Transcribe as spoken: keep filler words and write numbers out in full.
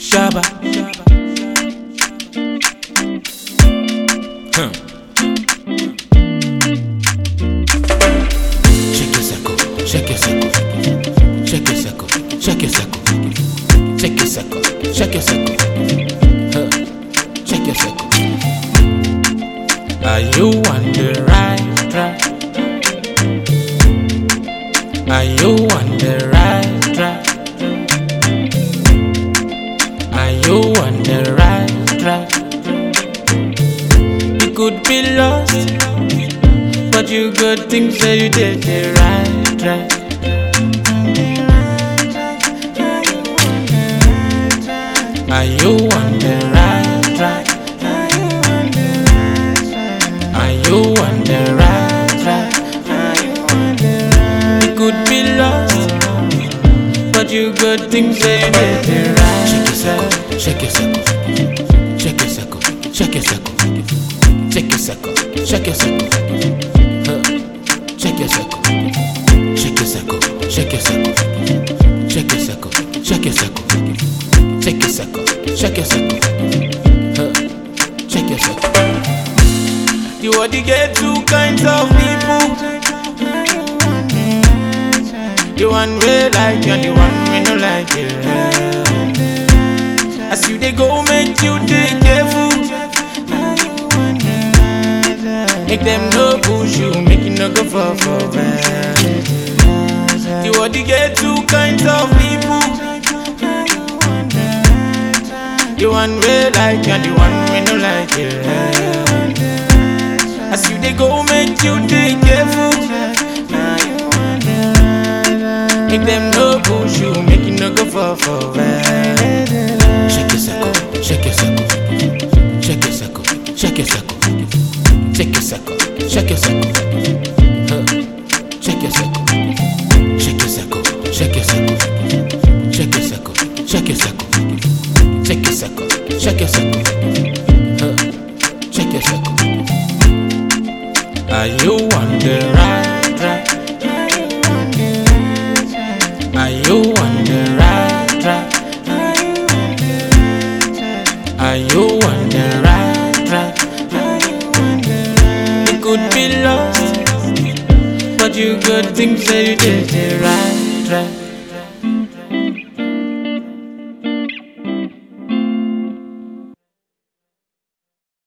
Shabba. Huh. Shake your circle, shake your circle, shake your circle, shake your circle, shake your circle, shake your circle, huh. Shake your circle. Are you on the right track? Are you on the right track? Are you on the right track? You could be lost, but you got things that you did the right track. Are you on the right track? Are you on the right track? You could be lost, but you got things that you did the right track. Shake your circle, shake your circle, shake your circle, shake your circle, shake your circle, huh. Shake your circle, shake your circle, shake your circle, shake your circle, shake your circle, shake your circle, shake your circle, huh. Shake your circle. You want to get two kinds of people. The one we like and the one we don't like it. As you they go, make you take careful. Make them no push you, make you no go for for bad. You want to get two kinds of people. The one we like and the one we don't like it. As you they go, make you take careful. Make them no push you, make you no go for for bad. Shake your circle, shake your circle, shake your circle, shake your circle, shake your circle, shake your circle, huh. Shake your circle, shake your circle, shake your circle, shake your circle, shake your circle, shake your circle, shake your circle, huh. Shake your circle. Are you on the right track? Are you on the right track? Are you on the right track? You could be lost, but you got things that you did the right track.